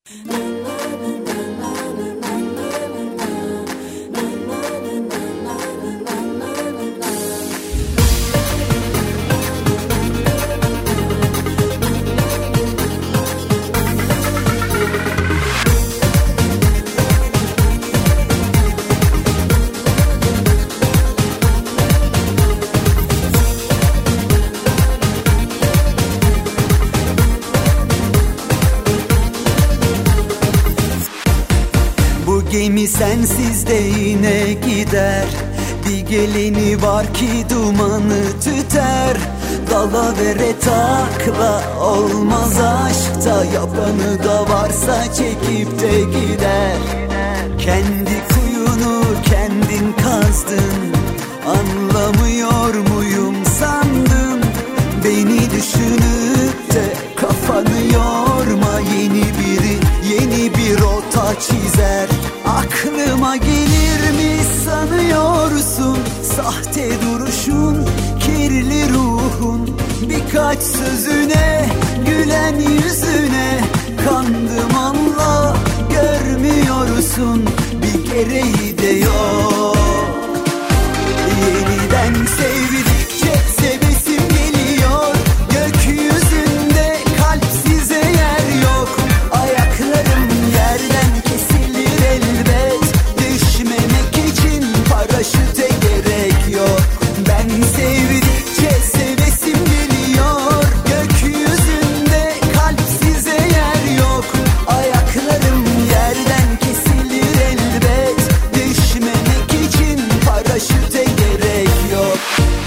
Gemi sensiz de yine gider. Bir geleni var ki dumanı tüter. Dalavere takla olmaz aşkta. Yapanı da varsa çekip de gider. Kendi kuyunu kendin kazdın. Anlamıyor muyum sandın? Beni düşünüp de kafanı yorma. Yeni bir rota çizer. Aklıma gelir mi sanıyorsun? Sahte duruşun, kirli ruhun, birkaç sözüne, gülen yüzüne kandım, anla görmüyorsun, bir gereği de yok. Yeniden sevdikçe sevesim geliyor. Gökyüzünde kalpsize yer yok. Ayaklarım yerden kesilir elbet. Düşmemek için paraşüte gerek yok. Ben sevdikçe sevesim geliyor. Gökyüzünde kalpsize yer yok. Ayaklarım yerden kesilir elbet. Düşmemek için paraşüte gerek yok.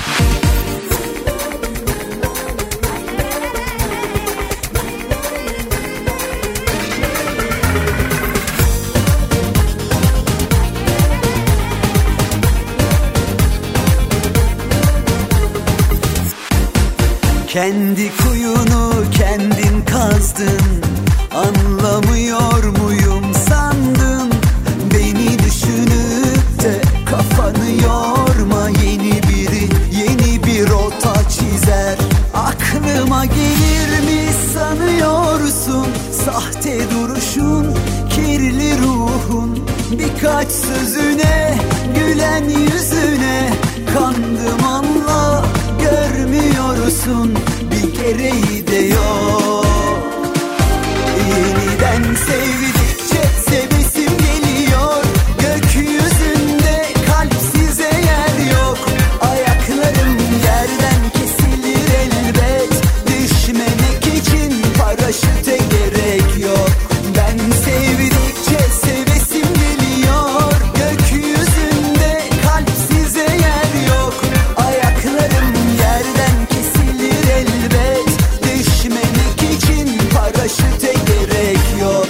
Kendi kuyunu kendin kazdın. Anlamıyor muyum sandın? Beni düşünüp de kafanı yorma. Yeni bir rota çizer. Aklıma gelir mi sanıyorsun? Sahte duruşun, kirli ruhun, birkaç sözüne, gülen yüzüne kandım, anla görmüyorsun, bir gereği de yok. Yeniden sevdikçe sevesim geliyor. Gökyüzünde kalpsize yer yok. Ayaklarım yerden kesilir elbet. Düşmemek için paraşüte gerek yok. Ben sevdikçe sevesim geliyor. Gökyüzünde kalpsize yer yok. Ayaklarım yerden kesilir elbet. Düşmemek için paraşüte gerek yok.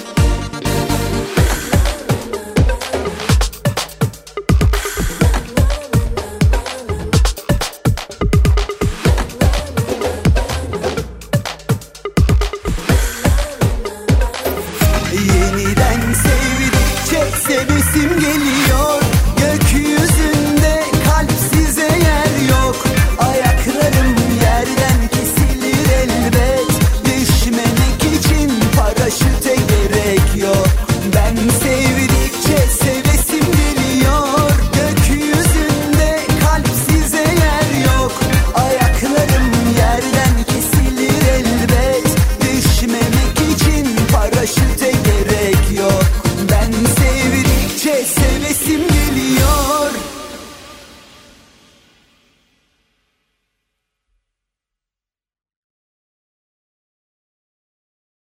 Yeniden sevdikçe sevesim geliyor.